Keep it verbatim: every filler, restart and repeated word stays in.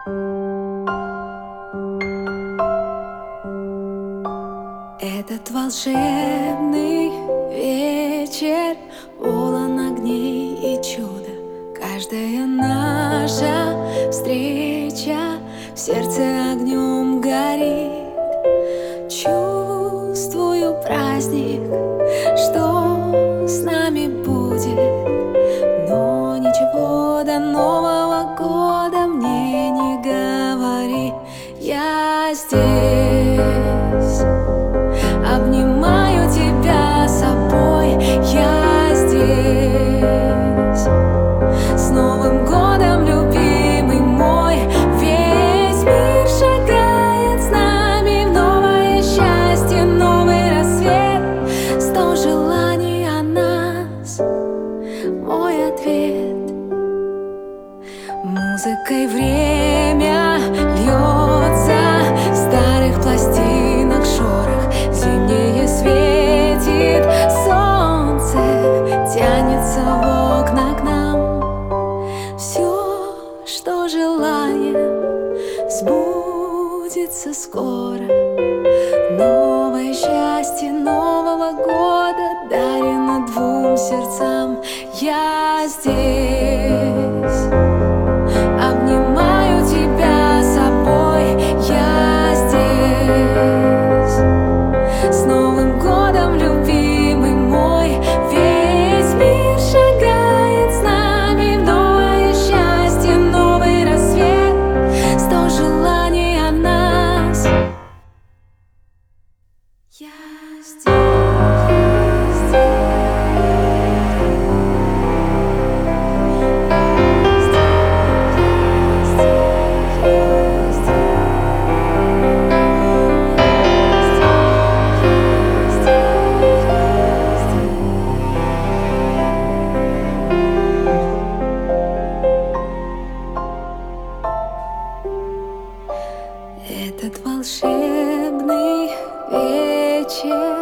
Этот волшебный вечер полон огней и чуда. Каждая наша встреча в сердце огнем горит. Чувствую праздник, что с нами будет, но ничего до Нового года мне не говори. Я здесь, обнимаю тебя собой, я здесь. С Новым годом, любимый мой, весь мир шагает с нами в новое счастье, новый рассвет. Сто желаний о нас, мой ответ. Музыкой время льется, в старых пластинок шорох. Зимнее светит солнце, тянется в окна к нам. Все, что желаем, сбудется скоро. Новое счастье Нового года дарено двум сердцам. Я здесь, обнимаю тебя собой, я здесь. С Новым годом, любимый мой, весь мир шагает с нами в новое счастье, новый рассвет. Сто желаний о нас. Я здесь. Этот волшебный вечер